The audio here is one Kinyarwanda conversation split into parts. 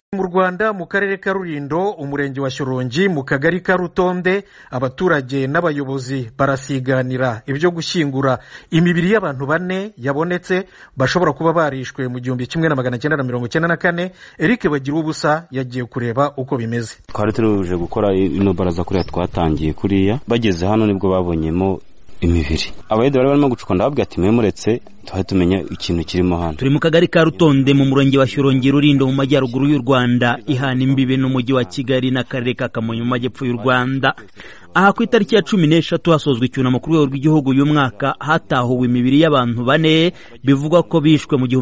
Mu Rwanda mu karere ka Rulindo umurenge wa Shyorongi mu kagari ka Rutonde abaturage n'abayobozi barasiganira ibyo gushyingura imibiri y'abantu 4 yabonetse bashobora kuba barishwe mu 1994. Eric Bagirubusa yagiye kureba uko bimeze. Twari turuje gukora ino baraza kuriya twatangiye kuriya bageze hano nibwo babonyemo imibiri. Abayede bari barimo gucuka ndababwira ati mwemuretse tumenya ikintu kirimo hano. Turi mu kagari ka Rutonde mu murenge wa Shyorongi Rulindo mu majyaruguru y'u Rwanda ihana imbibe n'umujyi wa Kigali n'akarere ka Kamonyi mu majyepfo y'u Rwanda. Aha ku itariki ya 13 hasozwe icyunamo ku rwego rw'igihugu uyu mwaka hatahuwe imibiri y'abantu 4 bivugwa ko bishwe mu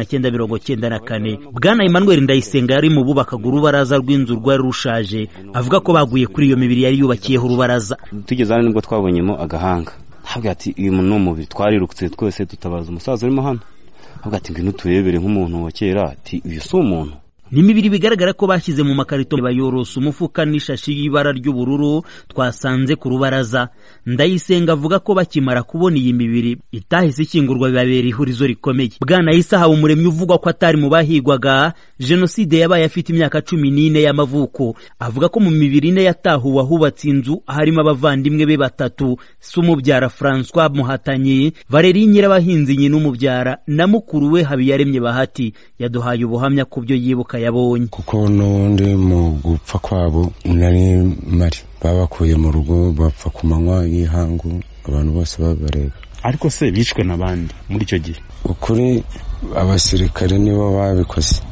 1994. Bwana Emmanuel Ndayisenga yari mu bubakaga urubaraza rw'inzu rwari rushaje avuga ko baguye kuri iyo mibiri yari yubakiyeho urubaraza. Tugeze hano nibwo twabonyemo agahanga. Havuga ati uyu muntu n'umubi twarirukutse twese tutabaza umusaza urimo hano. Havuga ati ngwino turebere nk'umuntu wa kera ati uyu si umuntu. Nimibiri bigaragara ko bashyize mu makarito bayorosa umufuka n'ishashi y'ibara ry'ubururu twasanze ku rubaraza. Ndayisenga avuga ko bakimara kubona iyi mibiri itahise ikingurwa bibabera ihurizo rikomeye. Bwana Isa Habumuremyi uvuga ko atari mu bahigwaga jenoside yabaye afite imyaka 14 y'amavuko avuga ko mu mibiri ine yatahuwe ahubatse inzu harimo abavandimwe be 3 Sumubyara François Muhatanyi, Valerie Nyirabahinzi nyina umubyara na mukuru we Habiyaremye Bahati yaduhaye ubuhamya ku byo yibuka yabonye. Kuko n'undi mu gupfa kwabo nari mari babakuye mu rugo bapfa ku manywa y'ihangu abantu bose babareba. Ariko se bishwe nabandi muri icyo gihe? Ukuri abasirikare nibo babikoze.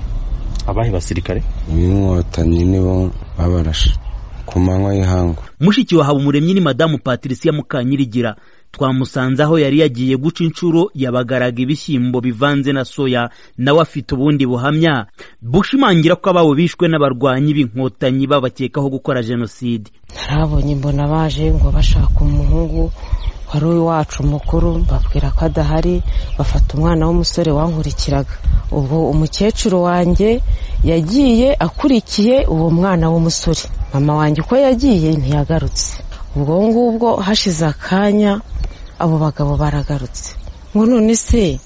Abahe basirikare? Inkotanyi nibo babarashe ku manywa y'ihangu. Mushiki wa Habumuremyi ni Madamu Patricia Mukanyirigira. Twamusanze aho yari yagiye guca incuro yabagaraga ibishyimbo bivanze na soya nawe afite ubundi buhamya bushimangira ko ababo bishwe n'abarwanyi b'inkotanyi babakekaho gukora jenoside. Narabonye mbona baje ngo bashaka umuhungu wari wacu mukuru babwira ko adahari bafata umwana w'umusore wankurikiraga. Ubwo umukecuru wanjye yagiye akurikiye uwo mwana w'umusore. Mama wanjye uko yagiye ntiyagarutse. Ubwo ngubwo hashize akanya abo bagabo baragarutse ngo none se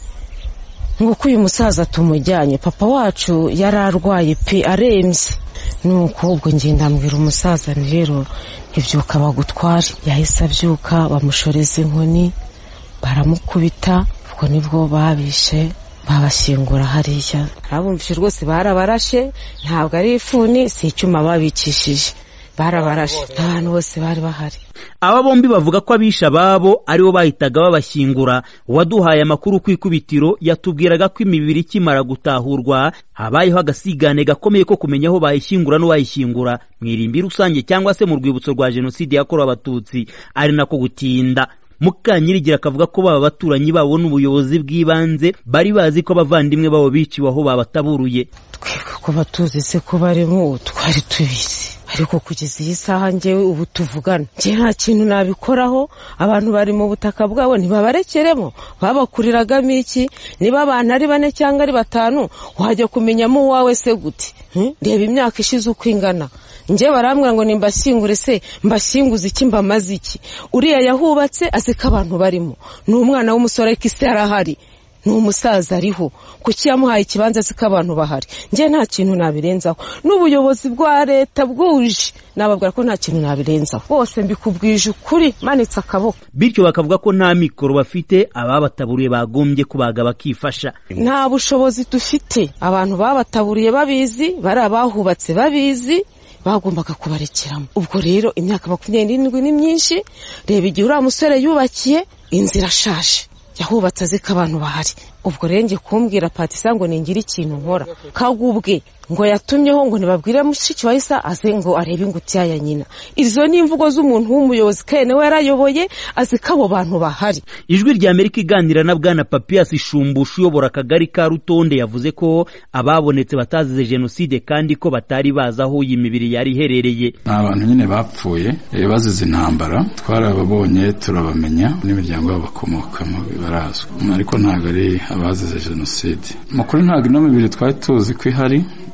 ngo uyu musaza tumujyanye papa wacu yararwaye pe aremye. Nuko ubwo ngenda mbwira umusaza ni rero ibyuka bagutware. Yahise abyuka bamushoreza inkoni baramukubita. Ubwo nibwo babishe babashyingura hariya. Abumvise rwose barabarashe ntabwo ari ifuni si icyuma babicishije barabarashe abantu bose bari bahari. Aba bombi bavuga ko abisha babo aribo bahitaga babashyingura. Waduhaye amakuru ku ikubitiro yatubwiraga ko imibiri kimara gutahurwa habayeho agasigane gakomeye ko kumenya aho bayishyingura n'uwayishyingura mwirimbi rusange cyangwa se mu rwibutso rwa jenoside yakorewe abatutsi ari nako gutinda. Mukanyirigira akavuga ko baba baturanyi babo n'ubuyobozi bw'ibanze bari bazi ko abavandimwe babo biciwe aho babataburuye. Tweka ko batuzi se ko barimo twari tubizi ariko kugeza iyi saha njyewe ubu tuvugana njye nta kintu nabikoraho. Abantu bari mu butaka bwabo ntibabarekeremo babakuriragamo iki? Niba abantu ari 4 cyangwa ari 5 wajya kumenyamo uwawe se gute? Reba imyaka ishize uko ingana. Nje barambwira ngo nimbashyingure se mbashyinguze iki mbamaze iki? Uriya yahubatse azika abantu barimo ni umwana w'umusore ariko ise yarahari ni umusaza ariho kuki yamuhaye ikibanza zika abantu bahari. Nje nta kintu nabirenzaho n'ubuyobozi bwa leta bwuje nababwira ko nta kintu nabirenzaho bose mbikubwije ukuri manitse akaboko. Bityo bakavuga ko nta mikoro bafite ababataburiye bagombye kubaga bakifasha. Nta bushobozi dufite. Abantu babataburiye babizi bari abahubatse babizi bagombaga kubarekeramo. Ubwo rero imyaka 27 ni myinshi. Reba igihe uriya musore yubakiye inzira shashe yahubatse azika abantu bahari. Ubwo renge kumbwira Patisa ngo ningira ikintu nkora kagubwe ngo yatumyeho ngo nibabwire mushiki wa Isa aze ngo arebe ingutiya ya nyina. Izo ni imvugo z'umuntu w'umuyobozi kene we yarayoboye azika abo bantu bahari. Ijwi rya Amerika iganira na Bwana Papias Shumbushu uyobora akagari ka Rutonde yavuze ko ababonetse batazize jenoside kandi ko batari baza aho iyi mibiri yari iherereye. Abantu nyine bapfuye bazize intambara twarababonye turabamenya n'imiryango yabo bakomokamo barazwa ariko ntabwo ari abazize jenoside. Mukuru ntabwo ino mibiri twari tuzi ko ihari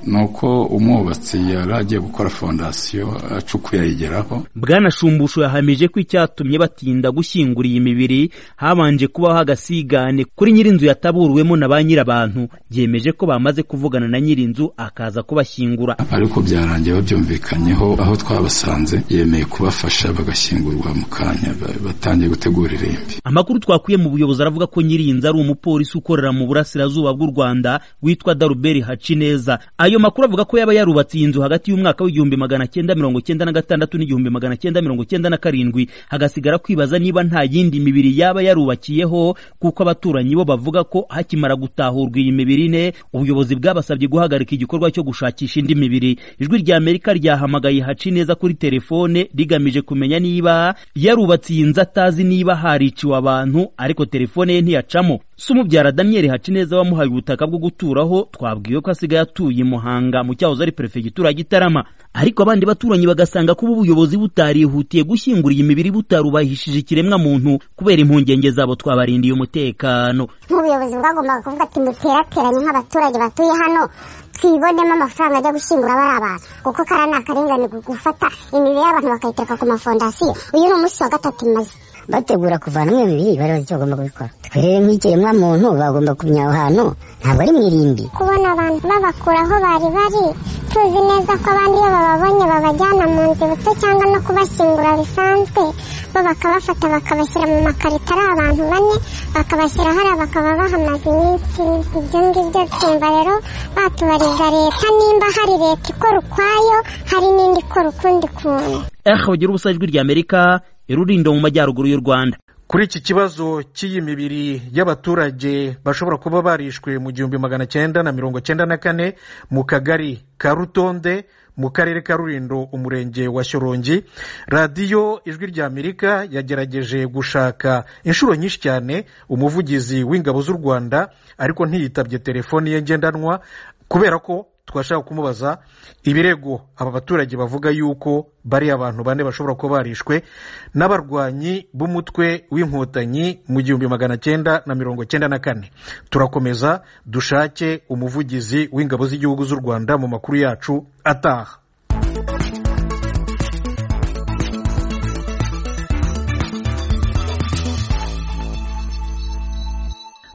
nuko umwubatsi yaragiye gukora fondasiyo acukuye ayigeraho. Bwana Shumbusho yahamije ko icyatumye batinda gushyingura iyi mibiri habanje kubaho agasigane kuri nyirinzu yataburuwemo na ba nyirabantu. Yemeje ko bamaze kuvugana na nyirinzu akaza kubashyingura, ariko byarangiye babyumvikanyeho, aho twabasanze yemeye kubafasha bagashyingurwa mu kanya, batangiye gutegura irimbi. Amakuru twakuye mu buyobozi aravuga ko nyirinzu ari umupolisi ukorera mu burasirazuba bw'u Rwanda witwa Daruberi Hacineza. Ayo makuru avuga ko yaba yarubatse inzu hagati y'umwaka w'1996 n'1997 hagasigara kwibaza niba nta yindi mibiri yaba yarubakiyeho, kuko abaturanyi bo bavuga ko hakimara gutahurwa iyi mibiri ne ubuyobozi bwabasabye guhagarika igikorwa cyo gushakisha indi mibiri. Ijwi rya Amerika ryahamagaye Hacineza kuri telefone rigamije kumenya niba yarubatse iyi nzu atazi niba hariciwe abantu, ariko telefone ye ntiyacamo. Sumubyara Daniel Hacineza wamuhaye ubutaka bwo guturaho twabwiye ko asigaye atuye Muhanga mu cyahoze ari prefegitura ya Gitarama, ariko abandi baturanyi bagasanga ko ubuyobozi butarihutiye gushyingura iyi mibiri butarubahishije ikiremwa muntu kubera impungenge zabo twabarindiye umutekano. Ubuyobozi bwagombaga kuvuga ati muterateranye nk'abaturage batuye hano twibonemo amafaranga ajya gushyingura bari abantu, kuko karana akarengane gufata imibiri y'abantu bakayitereka ku mafondasiyo. Uyu ni umunsi wa 3 maze bategura kuvanamo imibiri, bari bazi icyo bagomba kubikora. Twebwe nk'ikiremwa muntu bagomba kumenya aho hantu ntabwo ari mu irimbi. Kubona abantu babakura aho bari tuzi neza ko abandi iyo bababonye babajyana mu nzibutso cyangwa no kubashyingura bisanzwe, bo bakabafata bakabashyira mu makarito ari abantu 4 bakabashyira hariya bakaba bahamaze iminsi. Ibyo ngibyo twumva rero batubariza leta nimba hari leta ikora ukwayo hari n'indi ikora ukundi kuntu. Bagira ubusa Ijwi rya Amerika Rulindo mu majyaruguru y'u Rwanda. Kuri iki kibazo cy'iyi mibiri y'abaturage bashobora kuba barishwe mu 1994 mu kagari ka Rutonde mu karere ka Rulindo umurenge wa Shyorongi, radiyo Ijwi rya Amerika yagerageje gushaka inshuro nyinshi cyane umuvugizi w'ingabo z'u Rwanda, ariko ntiyitabye telefoni ye ngendanwa kubera ko twashaka kumubaza ibirego aba baturage bavuga yuko bari abantu 4 bashobora kuba barishwe n'abarwanyi b'umutwe w'inkotanyi mu 1994. Turakomeza dushake umuvugizi w'ingabo z'igihugu z'u Rwanda mu makuru yacu ataha.